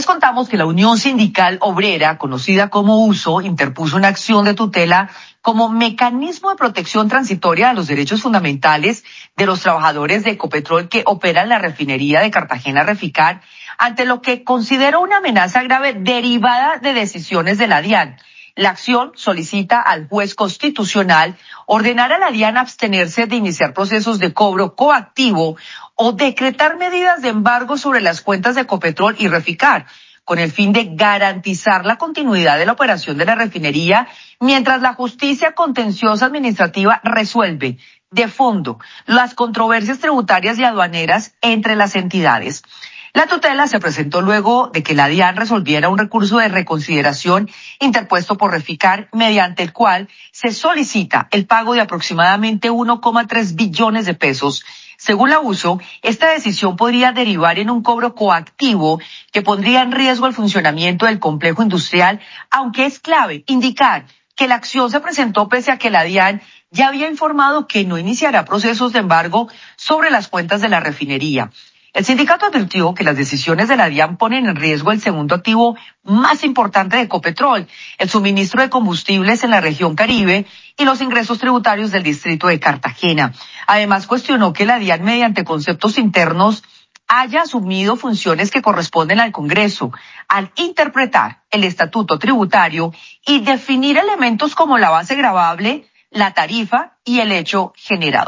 Les contamos que la Unión Sindical Obrera, conocida como USO, interpuso una acción de tutela como mecanismo de protección transitoria de los derechos fundamentales de los trabajadores de Ecopetrol que operan la refinería de Cartagena Reficar, ante lo que consideró una amenaza grave derivada de decisiones de la DIAN. La acción solicita al juez constitucional ordenar a la DIAN abstenerse de iniciar procesos de cobro coactivo o decretar medidas de embargo sobre las cuentas de Ecopetrol y Reficar, con el fin de garantizar la continuidad de la operación de la refinería mientras la justicia contenciosa administrativa resuelve de fondo las controversias tributarias y aduaneras entre las entidades. La tutela se presentó luego de que la DIAN resolviera un recurso de reconsideración interpuesto por Reficar, mediante el cual se solicita el pago de aproximadamente 1,3 billones de pesos. Según la USO, esta decisión podría derivar en un cobro coactivo que pondría en riesgo el funcionamiento del complejo industrial, aunque es clave indicar que la acción se presentó pese a que la DIAN ya había informado que no iniciará procesos de embargo sobre las cuentas de la refinería. El sindicato advirtió que las decisiones de la DIAN ponen en riesgo el segundo activo más importante de Ecopetrol, el suministro de combustibles en la región Caribe y los ingresos tributarios del distrito de Cartagena. Además, cuestionó que la DIAN, mediante conceptos internos, haya asumido funciones que corresponden al Congreso al interpretar el estatuto tributario y definir elementos como la base gravable, la tarifa y el hecho generado.